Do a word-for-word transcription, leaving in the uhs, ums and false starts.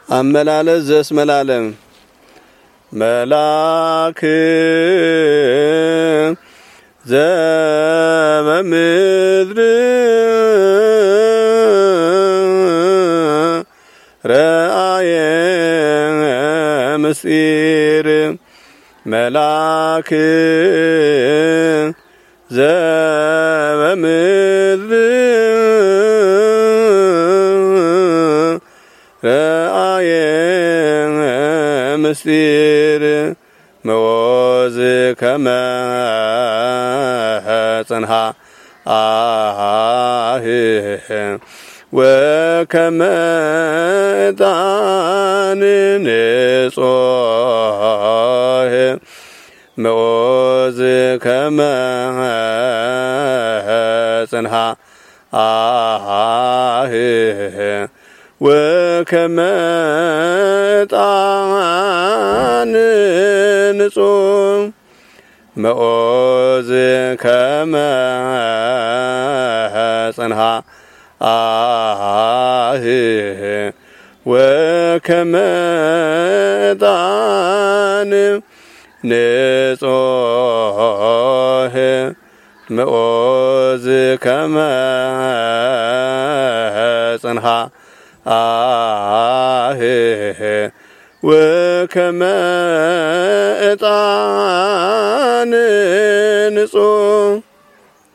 አመላለስ ዘስመላለም መላክ ዘበምድር ረአየ ምስጢር መላክ ዘበምድር ረአየ ምስጢር መወዝ ከመ ጽንሃ አህ ወከመ ዕጣን ንጹሕ መወዝ ከመ ጽንሃ አህ ወከመ ዕጣን ንጹሕ መወዝ ከመ ጽንሃ አህ ወከመ ዕጣን ንጹሕ መወዝ ከመ ጽንሃ አህ ወከመ ዕጣን ንጹሕ